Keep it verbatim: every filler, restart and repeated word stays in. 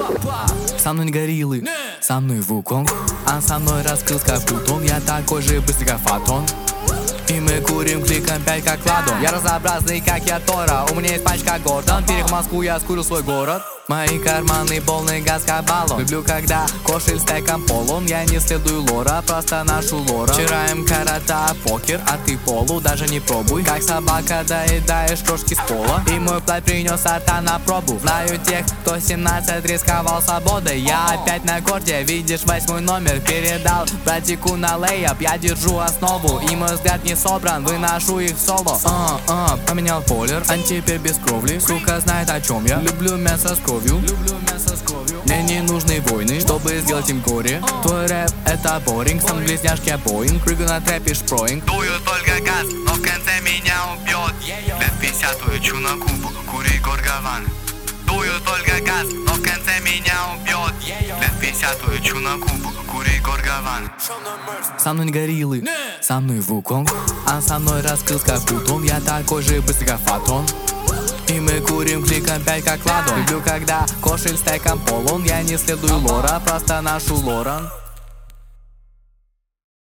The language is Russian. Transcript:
Со мной не гориллы, со мной Вуконг, а со мной раскрылся как Плутон. Я такой же быстрый, как Фотон. И мы курим кликом пять как ладон. Я разнообразный, как я Тора. У меня есть пачка Гордон. Перех в Москву, я скурил свой город. Мои карманы полный газ, как баллон. Люблю, когда кошель стеком полон. Я не следую лора, просто ношу лора. Вчера им карата, покер, а ты полу даже не пробуй. Как собака доедаешь крошки с пола. И мой плащ принес арта на пробу. Знаю тех, кто семнадцать рисковал свободой. Я опять на корте, видишь восьмой номер. Передал братику на лейап, я держу основу. И мой взгляд не собран, выношу их в соло. А, а, поменял полер, а теперь без кровли. Сука знает, о чем я. Люблю мясо с кровью. Люблю мясо с кровью. Мне не нужны войны, чтобы сделать им горе. Твой рэп это боринг, сам близняшки Боинг. Прыгаю на трэп и шпроинг. Дую только газ, но в конце меня убьет. Лет пятьдесят улечу на Кубу, кури горгаван. Дую только газ, но в конце меня убьет. Лет пятьдесят улечу на Кубу, кури горгаван. Со мной не гориллы, со мной Вуконг, а со мной раскрылся как Плутон. Я такой же быстрый, как Фотон. И мы курим кликом пять как ладон. Люблю, когда кошель стеком полон. Я не следую лора, просто ношу лоран.